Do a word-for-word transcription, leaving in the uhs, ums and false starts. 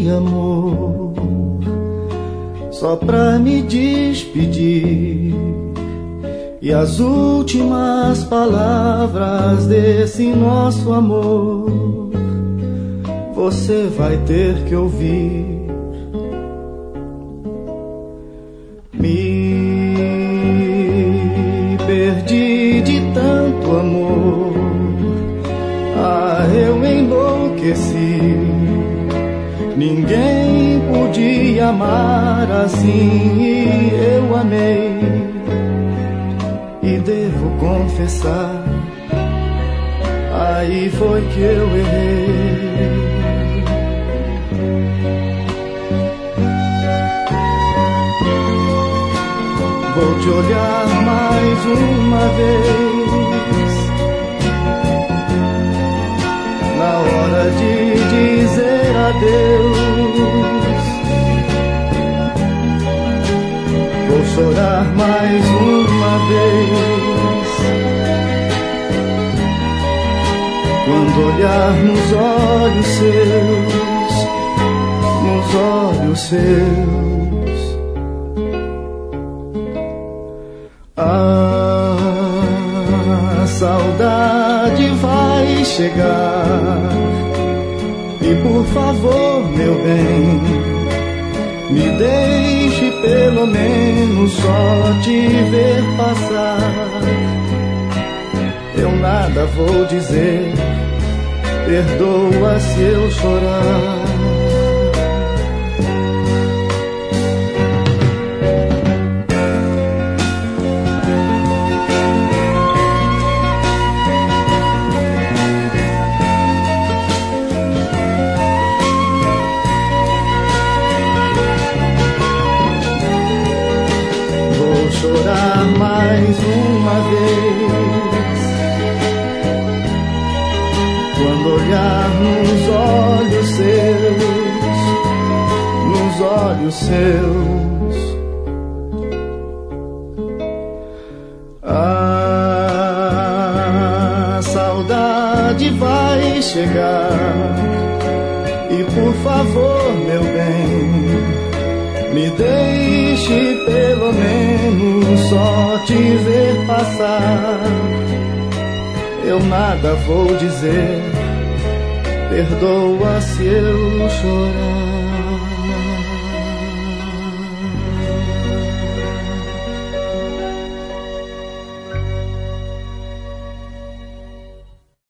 de amor, só pra me despedir. E as últimas palavras desse nosso amor você vai ter que ouvir. Me perdi de tanto amor, ah, eu enlouqueci. Ninguém podia amar assim e eu amei. E devo confessar, aí foi que eu errei. Vou te olhar mais uma vez, na hora de dizer adeus. Vou chorar mais uma vez, quando olhar nos olhos seus, nos olhos seus. A saudade vai chegar, e por favor, meu bem, me deixe pelo menos só te ver passar. Eu nada vou dizer, perdoa se eu chorar. Chorar mais uma vez, quando olhar nos olhos seus, nos olhos seus. A saudade vai chegar, e por favor, meu bem, me deixe pelo menos só te ver passar. Eu nada vou dizer, perdoa se eu chorar.